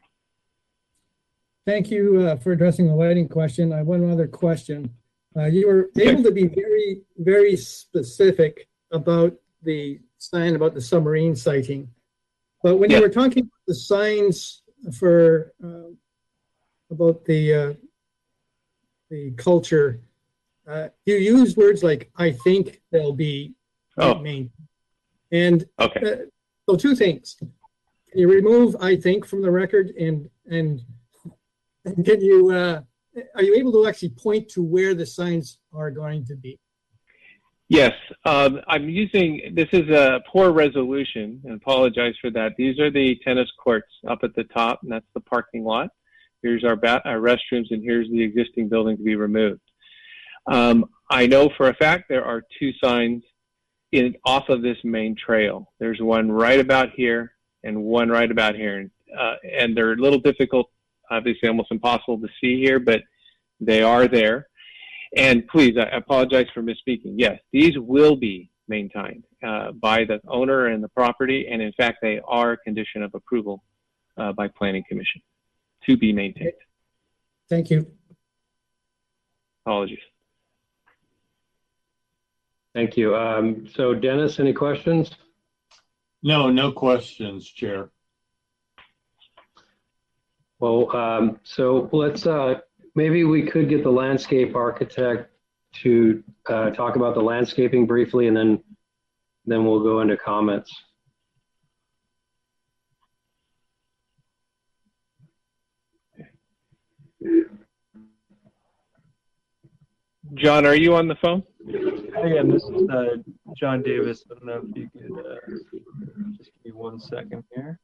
Thank you uh, for addressing the lighting question. I have one other question. Uh, you were able to be very, very specific about the sign about the submarine sighting. But when Yeah. you were talking about the signs for uh, about the uh, the culture, uh, you use words like "I think they'll be Oh. main." And Okay. uh, so two things: can you remove "I think" from the record, and and, and can you uh, are you able to actually point to where the signs are going to be? Yes, um, I'm using, this is a poor resolution, and apologize for that. These are the tennis courts up at the top, and that's the parking lot. Here's our, ba our restrooms, and here's the existing building to be removed. Um, I know for a fact there are two signs in off of this main trail. There's one right about here and one right about here. Uh, and they're a little difficult, obviously almost impossible to see here, but they are there. And please, I apologize for misspeaking. Yes, these will be maintained uh, by the owner and the property, and in fact, they are a condition of approval uh, by Planning Commission to be maintained. Thank you. Apologies. Thank you. Um, so Dennis, any questions? No, no questions, Chair. Well, um, so let's, uh, maybe we could get the landscape architect to uh, talk about the landscaping briefly, and then, then we'll go into comments. John, are you on the phone? Hi, yeah, this is uh, John Davis. I don't know if you could uh, just give me one second here.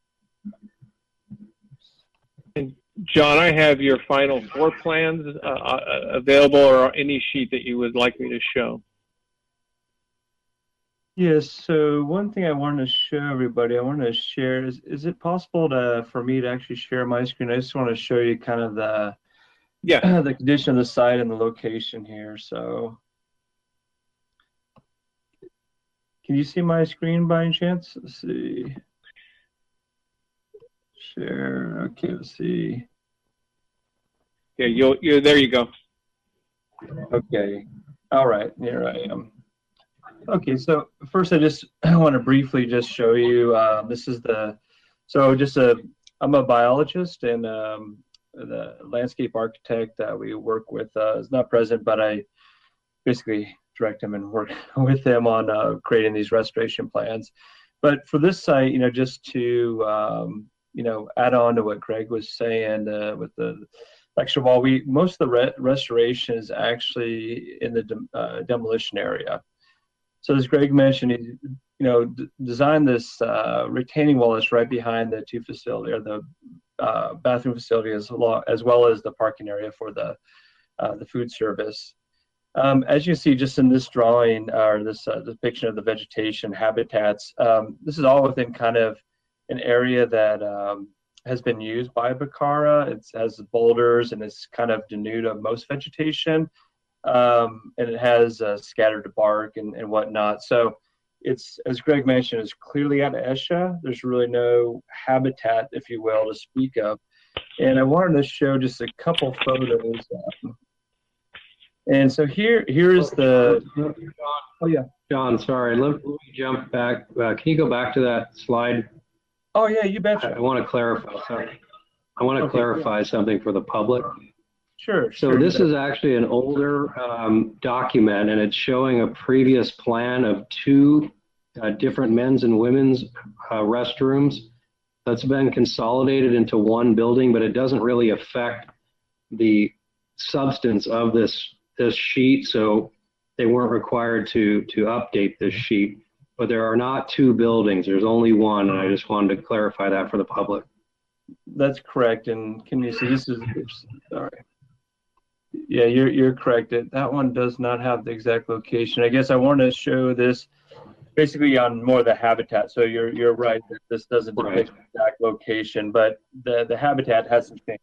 And John, I have your final floor plans uh, available, or any sheet that you would like me to show. Yes, so one thing I wanted to show everybody, I want to share, is, is it possible to for me to actually share my screen? I just want to show you kind of the, yeah. the condition of the site and the location here. So can you see my screen by any chance? Let's see. Share, okay, let's see. Yeah, you'll, you're, there you go. Okay, all right, here I am. Okay, so first I just I want to briefly just show you, uh, this is the, so just a, I'm a biologist, and um, the landscape architect that we work with uh, is not present, but I basically direct him and work with him on uh, creating these restoration plans. But for this site, you know, just to, um, you know, add on to what Greg was saying uh, with the lecture wall, we, most of the re restoration is actually in the de uh, demolition area. So as Greg mentioned, he, you know, d designed this uh, retaining wall that's right behind the two facility, or the uh, bathroom facility, as, as well as the parking area for the uh, the food service. Um, as you see just in this drawing, or this uh, depiction of the vegetation habitats, um, this is all within kind of an area that um, has been used by Bacara. It has boulders and it's kind of denuded of most vegetation. Um, and it has uh, scattered bark and, and whatnot. So it's, as Greg mentioned, it's clearly out of ESHA. There's really no habitat, if you will, to speak of. And I wanted to show just a couple photos. Um, and so here, here is the. Oh yeah, John. Sorry, let, let me jump back. Uh, can you go back to that slide? Oh yeah, you betcha. I, I want to clarify something. I want to Okay, clarify yeah. something for the public. Sure. So sure, this sure. is actually an older um, document, and it's showing a previous plan of two uh, different men's and women's uh, restrooms that's been consolidated into one building, but it doesn't really affect the substance of this this sheet. So they weren't required to to update this sheet. But there are not two buildings. There's only one, and I just wanted to clarify that for the public. That's correct. And can you see this is oops, sorry. Yeah, you're you're correct. That that one does not have the exact location. I guess I want to show this basically on more of the habitat. So you're you're right that this doesn't depict the exact location, but the the habitat hasn't changed.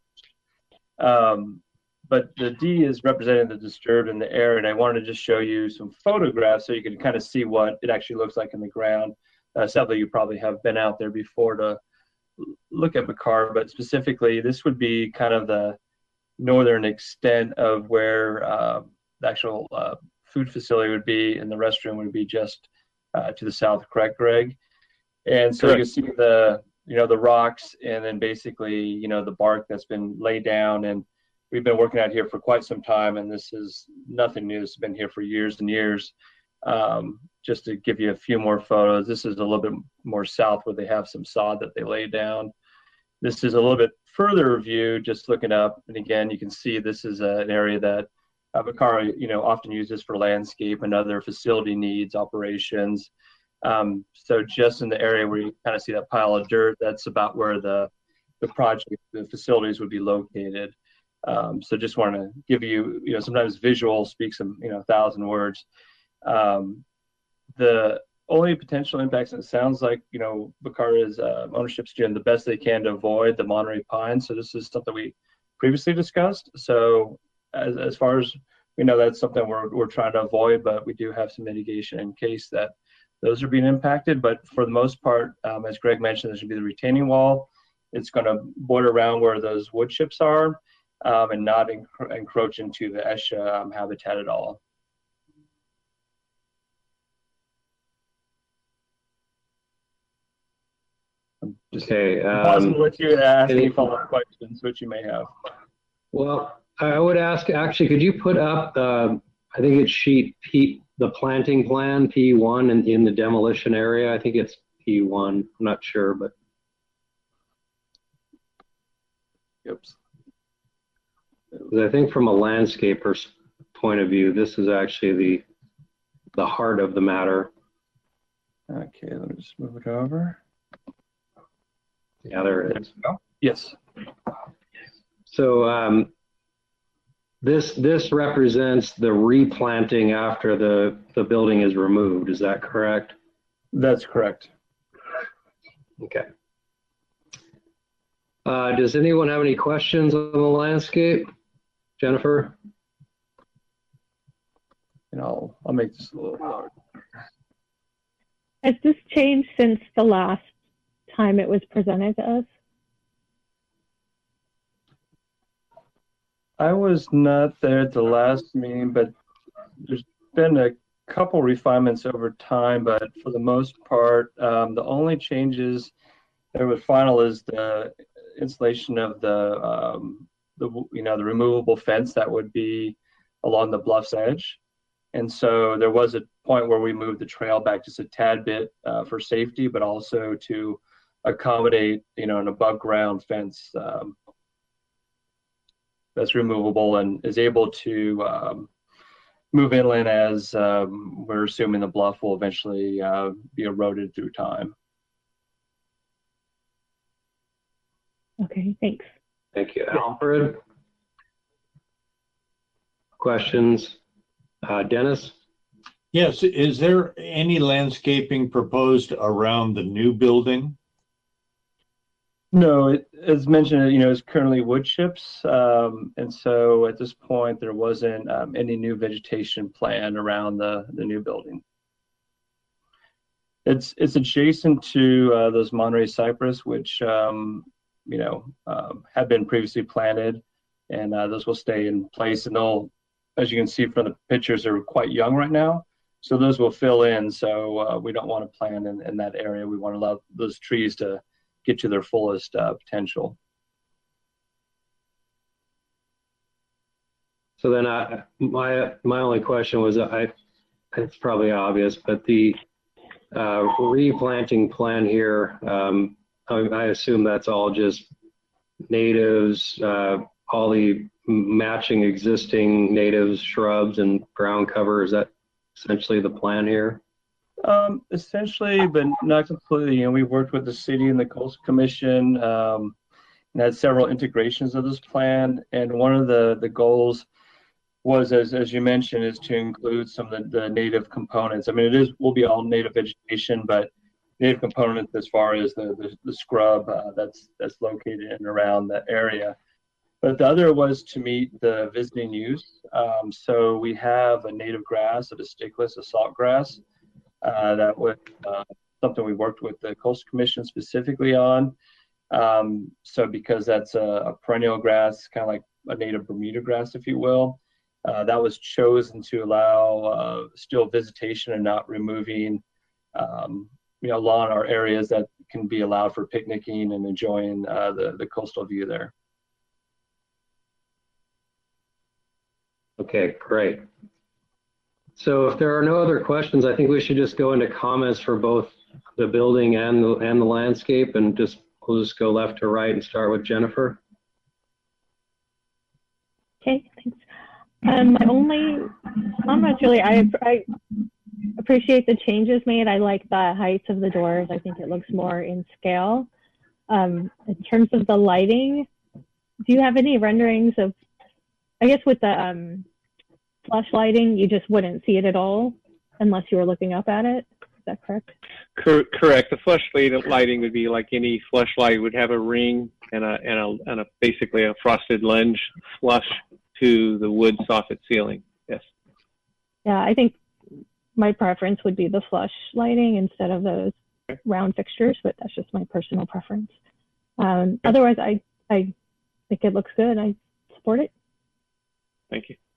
Um, but the D is representing the disturbed in the air, and I wanted to just show you some photographs so you can kind of see what it actually looks like in the ground. Uh, sadly, you probably have been out there before to look at Bakara, but specifically, this would be kind of the northern extent of where uh, the actual uh, food facility would be, and the restroom would be just uh, to the south, correct, Greg? And so Correct. you see the, you know, the rocks, and then basically, you know, the bark that's been laid down, and we've been working out here for quite some time, and this is nothing new. This has been here for years and years. Um, just to give you a few more photos, this is a little bit more south where they have some sod that they laid down. This is a little bit further view, just looking up, and again, you can see this is a, an area that uh, Bakara, you know, often uses for landscape and other facility needs, operations. Um, so just in the area where you kind of see that pile of dirt, that's about where the the project, the facilities would be located. Um, so just want to give you, you know, sometimes visual speaks a you know, a thousand words. Um, the only potential impacts, and it sounds like, you know, Bakara's uh, ownership's doing the best they can to avoid the Monterey pine. So this is something we previously discussed. So as, as far as we know, that's something we're, we're trying to avoid, but we do have some mitigation in case that those are being impacted. But for the most part, um, as Greg mentioned, there's going to be the retaining wall. It's going to border around where those wood chips are um, and not encro encroach into the ESHA um, habitat at all. Okay. Possible to Um, let you ask any- any follow-up questions, which you may have. well, I would ask, actually, could you put up, um, I think it's sheet P, the planting plan, P one, in, in the demolition area. I think it's P one. I'm not sure, but. Oops. 'Cause I think from a landscaper's point of view, this is actually the the heart of the matter. Okay, let me just move it over. Yeah, there it is. Yes. So um, this this represents the replanting after the the building is removed. Is that correct? That's correct. Okay. Uh, does anyone have any questions on the landscape? Jennifer? And I'll I'll make this a little larger. Has this changed since the last time it was presented to us? I was not there at the last meeting, but there's been a couple refinements over time, but for the most part, um, the only changes that were final is the installation of the, um, the, you know, the removable fence that would be along the bluff's edge. And so there was a point where we moved the trail back just a tad bit uh, for safety, but also to accommodate, you know, an above ground fence um, that's removable and is able to um, move inland as um, we're assuming the bluff will eventually uh, be eroded through time. Okay, thanks. Thank you. Alfred? Questions? Uh, Dennis? Yes, is there any landscaping proposed around the new building? No, it, as mentioned, you know, it's currently wood chips. Um, and so at this point, there wasn't um, any new vegetation planned around the, the new building. It's it's adjacent to uh, those Monterey cypress, which um, you know um, have been previously planted, and uh, those will stay in place. And they'll, as you can see from the pictures, they're quite young right now, so those will fill in. So uh, we don't want to plant in, in that area. We want to allow those trees to get to their fullest uh, potential. So then I, my, my only question was, I, it's probably obvious, but the uh, replanting plan here, um, I, I assume that's all just natives, uh, all the matching existing natives, shrubs and ground cover. Is that essentially the plan here? Um, essentially, but not completely. You know, we've worked with the city and the Coastal Commission, um, and had several integrations of this plan. And one of the, the goals was, as, as you mentioned, is to include some of the, the native components. I mean, it is will be all native vegetation, but native components as far as the, the, the scrub uh, that's that's located in and around the area. But the other was to meet the visiting use. Um, so we have a native grass, a distichus, a salt grass. Uh, that was uh, something we worked with the Coastal Commission specifically on. Um, so because that's a, a perennial grass, kind of like a native Bermuda grass, if you will, uh, that was chosen to allow uh, still visitation and not removing, um, you know, lawn or areas that can be allowed for picnicking and enjoying uh, the, the coastal view there. Okay, great. So if there are no other questions, I think we should just go into comments for both the building and the, and the landscape, and just we'll just go left to right and start with Jennifer. Okay, thanks. Um, my only comment, really, I, I appreciate the changes made. I like the heights of the doors. I think it looks more in scale. Um, in terms of the lighting, do you have any renderings of, I guess with the um, flush lighting, you just wouldn't see it at all unless you were looking up at it. Is that correct? Cor correct. The flush lighting would be like any flush light would have a ring and a and a and a basically a frosted lens flush to the wood soffit ceiling. Yes. Yeah, I think my preference would be the flush lighting instead of those round fixtures, but that's just my personal preference. Um, otherwise, I I think it looks good. I support it. Thank you.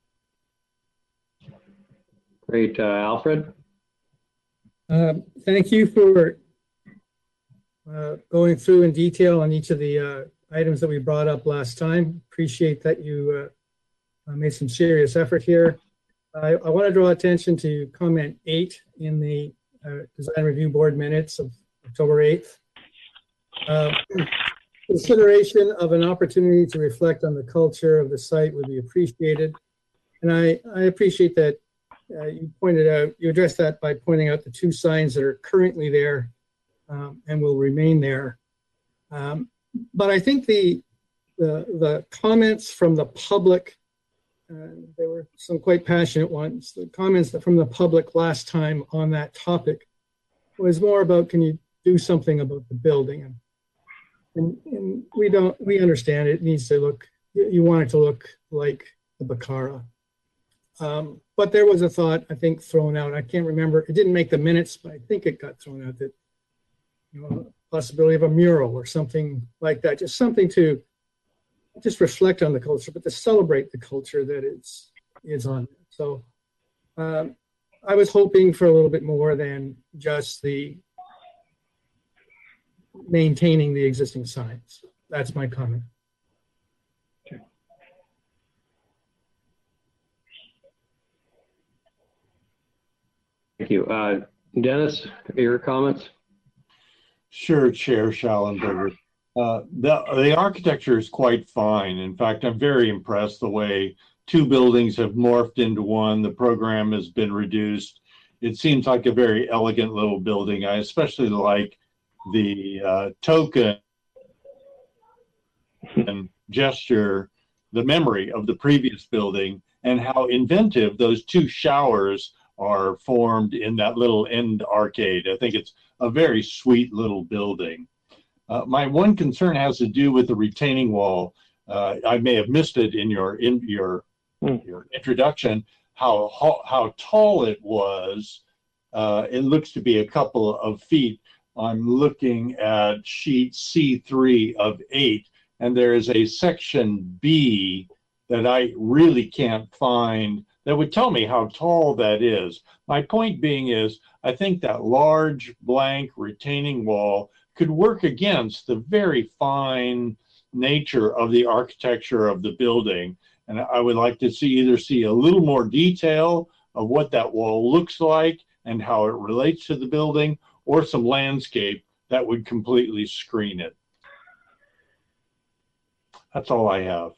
Great, uh, Alfred. Um, thank you for uh, going through in detail on each of the uh, items that we brought up last time. Appreciate that you uh, made some serious effort here. I, I want to draw attention to comment eight in the uh, Design Review Board minutes of October eighth. Uh, consideration of an opportunity to reflect on the culture of the site would be appreciated. And I, I appreciate that uh, you pointed out, you addressed that by pointing out the two signs that are currently there um, and will remain there. Um, but I think the, the, the comments from the public, uh, there were some quite passionate ones, the comments from the public last time on that topic was more about, can you do something about the building? And, and, and we don't, we understand it needs to look, you want it to look like the Bacara. Um, but there was a thought, I think, thrown out. I can't remember. It didn't make the minutes, but I think it got thrown out that, you know, possibility of a mural or something like that. Just something to just reflect on the culture, but to celebrate the culture that it's is on. So um, I was hoping for a little bit more than just the maintaining the existing signs. That's my comment. Thank you. Uh, Dennis, your comments? Sure, Chair Schallenberger. Uh, the, the architecture is quite fine. In fact, I'm very impressed the way two buildings have morphed into one. The program has been reduced. It seems like a very elegant little building. I especially like the uh, token and gesture, the memory of the previous building, and how inventive those two showers are formed in that little end arcade. I think it's a very sweet little building. Uh, my one concern has to do with the retaining wall. Uh, I may have missed it in your in your, mm. your introduction, how, how how tall it was uh, it looks to be a couple of feet. I'm looking at sheet C three of eight, and there is a section B that I really can't find that would tell me how tall that is. My point being is, I think that large blank retaining wall could work against the very fine nature of the architecture of the building. And I would like to see either see a little more detail of what that wall looks like and how it relates to the building, or some landscape that would completely screen it. That's all I have.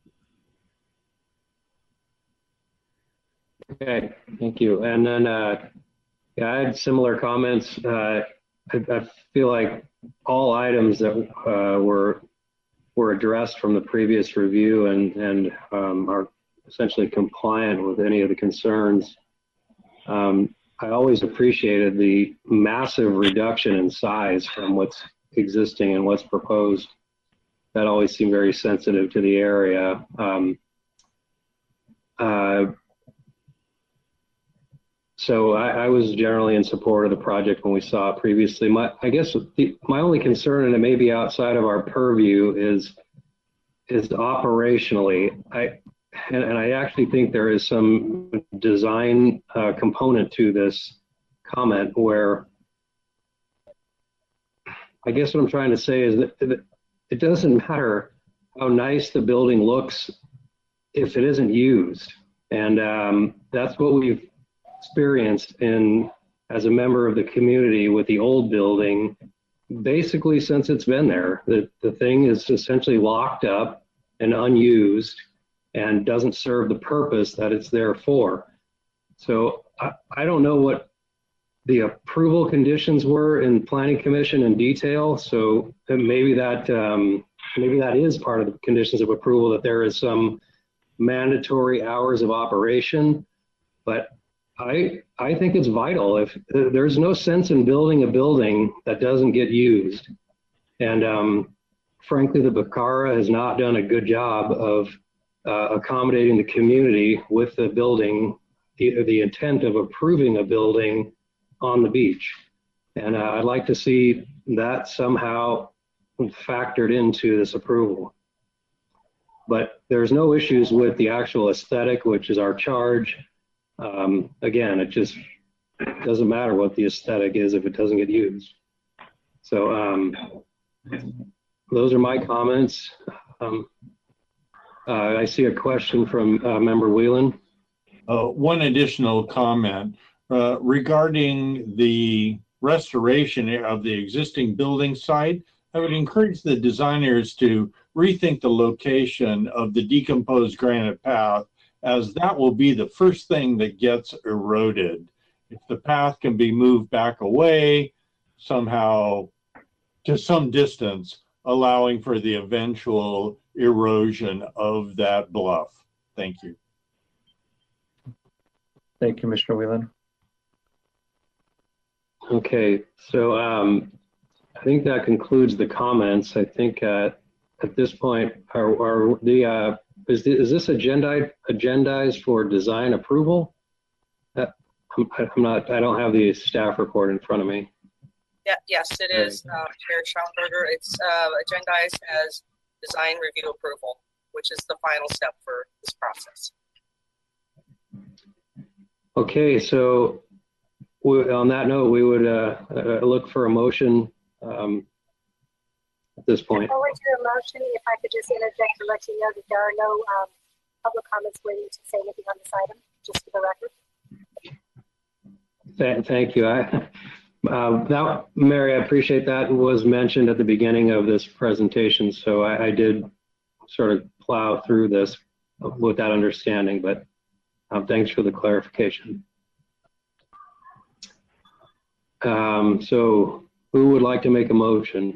Okay, thank you. And then uh, yeah, I had similar comments. Uh, I, I feel like all items that uh, were were addressed from the previous review and and um, are essentially compliant with any of the concerns. Um, I always appreciated the massive reduction in size from what's existing and what's proposed. That always seemed very sensitive to the area. Um, uh, so I, I was generally in support of the project when we saw it previously. My, I guess the, my only concern, and it may be outside of our purview, is is operationally. I and, and I actually think there is some design uh, component to this comment where I guess what I'm trying to say is that, that it doesn't matter how nice the building looks if it isn't used. And um, that's what we've experienced in as a member of the community with the old building, basically since it's been there. The, the thing is essentially locked up and unused and doesn't serve the purpose that it's there for. So I, I don't know what the approval conditions were in Planning Commission in detail. So maybe that um, maybe that is part of the conditions of approval, that there is some mandatory hours of operation. But I I think it's vital. If there's no sense in building a building that doesn't get used, and um, frankly, the Bacara has not done a good job of uh, accommodating the community with the building, the, the intent of approving a building on the beach. And uh, I'd like to see that somehow factored into this approval. But there's no issues with the actual aesthetic, which is our charge. Um, again, it just doesn't matter what the aesthetic is if it doesn't get used. So um, those are my comments. Um, uh, I see a question from uh, Member Whelan. Uh, one additional comment. Uh, regarding the restoration of the existing building site, I would encourage the designers to rethink the location of the decomposed granite path, as that will be the first thing that gets eroded. If the path can be moved back away somehow to some distance, allowing for the eventual erosion of that bluff. Thank you. Thank you, Commissioner Whelan. Okay, so um, I think that concludes the comments. I think uh, at this point, are, are the uh, is, the, is this agenda agendized for design approval? Uh, I'm, I'm not. I don't have the staff report in front of me. Yeah, yes, it is, uh, Chair Schallenberger. It's uh, agendized as design review approval, which is the final step for this process. Okay, so we, on that note, we would uh, uh, look for a motion um, at this point. Before we do a motion, if I could just interject to let you know that there are no um, public comments waiting to say anything on this item, just for the record. Th thank you. I, uh, that, Mary, I appreciate that. It was mentioned at the beginning of this presentation, so I, I did sort of plow through this with that understanding, but um, thanks for the clarification. Um, so who would like to make a motion?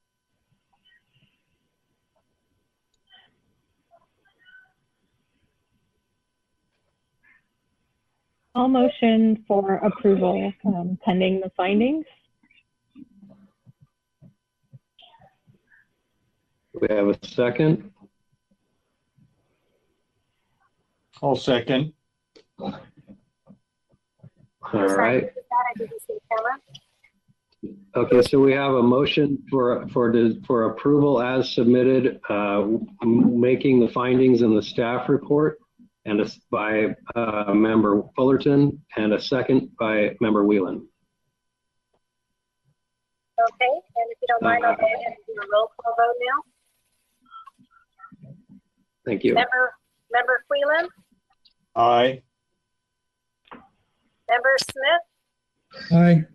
I'll motion for approval um, pending the findings. We have a second. I'll second. All right. With that, I didn't see the camera. Okay, so we have a motion for for the, for approval as submitted, uh, making the findings in the staff report, and a, by uh, member Fullerton, and a second by member Whelan. Okay, and if you don't mind, I'll go ahead and do a roll call vote now. Thank you. Member Member Whelan, Aye. Member Smith, Aye.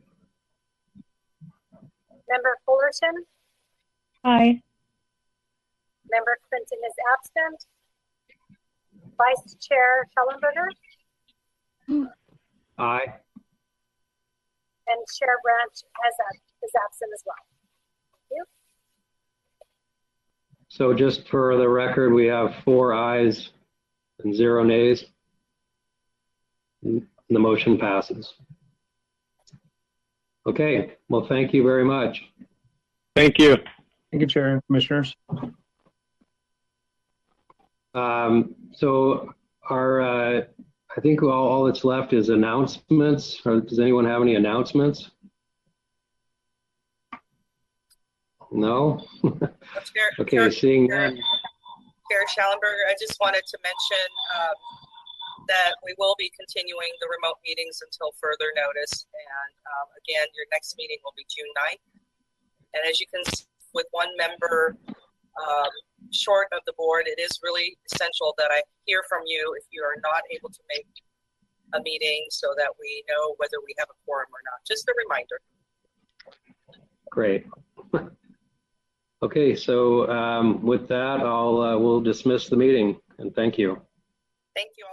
Member Fullerton, Aye. Member Clinton is absent. Vice Chair Schellenberger, Aye. and Chair Branch has, is absent as well. Thank you. So just for the record, we have four ayes and zero nays. And the motion passes. Okay, well, thank you very much. Thank you. Thank you, Chair, Commissioners. Um, so our, uh, I think all, all that's left is announcements. Or does anyone have any announcements? No? Chair, Okay, Chair, seeing Chair, none. Chair Schallenberger, I just wanted to mention um, that we will be continuing the remote meetings until further notice. And um, again, your next meeting will be June ninth. And as you can see, with one member um, short of the board, it is really essential that I hear from you if you are not able to make a meeting so that we know whether we have a quorum or not. Just a reminder. Great. Okay, so um, with that, I'll uh, we'll dismiss the meeting, and thank you. Thank you.